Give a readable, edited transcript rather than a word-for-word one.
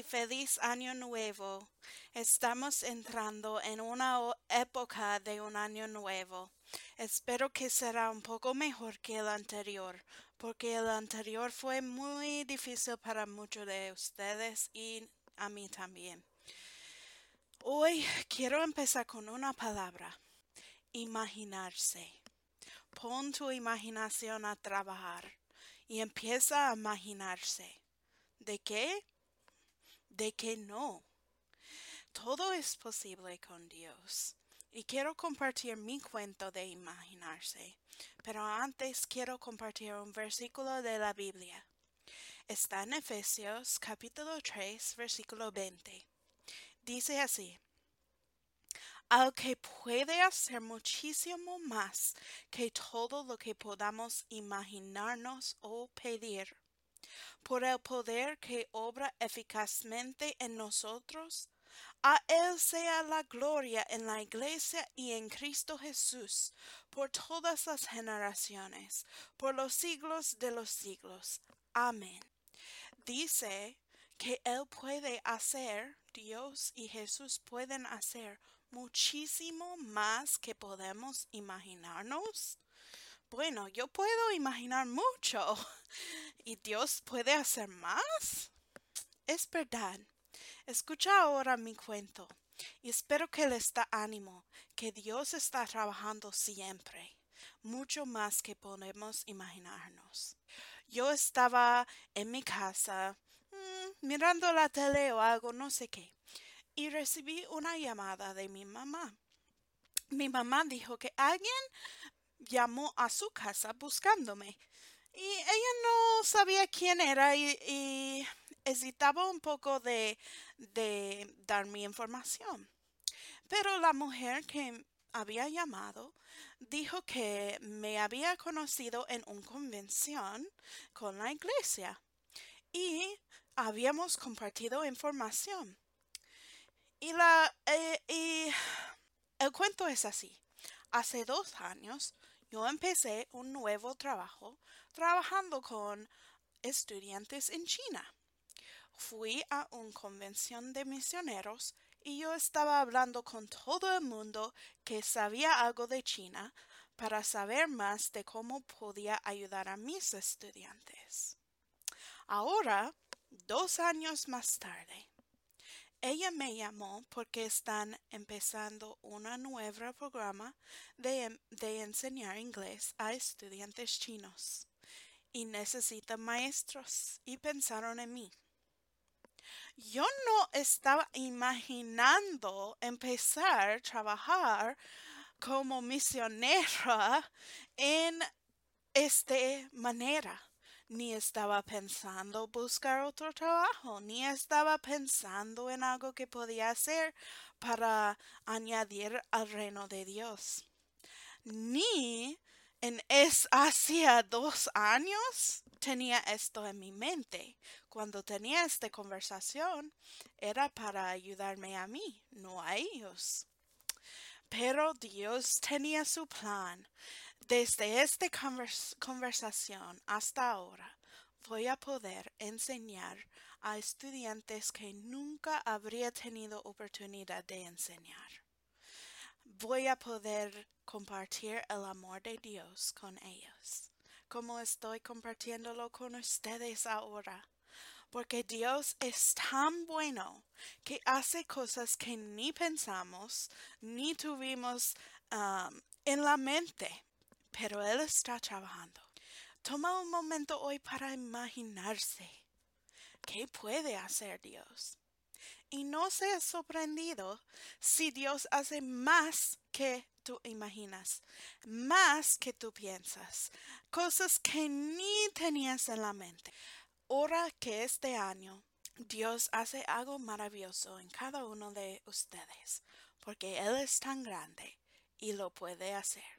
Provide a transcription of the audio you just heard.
Feliz Año Nuevo. Estamos entrando en una época de un año nuevo. Espero que será un poco mejor que el anterior, porque el anterior fue muy difícil para muchos de ustedes y a mí también. Hoy quiero empezar con una palabra, imaginarse. Pon tu imaginación a trabajar y empieza a imaginarse. ¿De qué? De que no. Todo es posible con Dios. Y quiero compartir mi cuento de imaginarse. Pero antes quiero compartir un versículo de la Biblia. Está en Efesios capítulo 3, versículo 20. Dice así: al que puede hacer muchísimo más que todo lo que podamos imaginarnos o pedir, por el poder que obra eficazmente en nosotros. A Él sea la gloria en la Iglesia y en Cristo Jesús, por todas las generaciones, por los siglos de los siglos. Amén. Dice que Él puede hacer, Dios y Jesús pueden hacer muchísimo más que podemos imaginarnos. Bueno, yo puedo imaginar mucho. ¿Y Dios puede hacer más? Es verdad. Escucha ahora mi cuento y espero que les da ánimo, que Dios está trabajando siempre, mucho más que podemos imaginarnos. Yo estaba en mi casa, mirando la tele o algo, no sé qué, y recibí una llamada de mi mamá. Mi mamá dijo que alguien llamó a su casa buscándome. Y ella no sabía quién era y hesitaba un poco de dar mi información. Pero la mujer que había llamado dijo que me había conocido en una convención con la iglesia y habíamos compartido información. Y el cuento es así. Hace 2 años yo empecé un nuevo trabajo trabajando con estudiantes en China. Fui a una convención de misioneros y yo estaba hablando con todo el mundo que sabía algo de China para saber más de cómo podía ayudar a mis estudiantes. Ahora, 2 años más tarde, ella me llamó porque están empezando una nueva programa de enseñar inglés a estudiantes chinos y necesitan maestros y pensaron en mí. Yo no estaba imaginando empezar a trabajar como misionera en esta manera. Ni estaba pensando buscar otro trabajo, ni estaba pensando en algo que podía hacer para añadir al reino de Dios. Ni hacía 2 años tenía esto en mi mente. Cuando tenía esta conversación era para ayudarme a mí, no a ellos. Pero Dios tenía su plan. Desde esta conversación hasta ahora voy a poder enseñar a estudiantes que nunca habría tenido oportunidad de enseñar. Voy a poder compartir el amor de Dios con ellos, como estoy compartiéndolo con ustedes ahora. Porque Dios es tan bueno que hace cosas que ni pensamos ni tuvimos en la mente, pero Él está trabajando. Toma un momento hoy para imaginarse qué puede hacer Dios. Y no seas sorprendido si Dios hace más que tú imaginas, más que tú piensas, cosas que ni tenías en la mente. Ora que este año Dios hace algo maravilloso en cada uno de ustedes, porque Él es tan grande y lo puede hacer.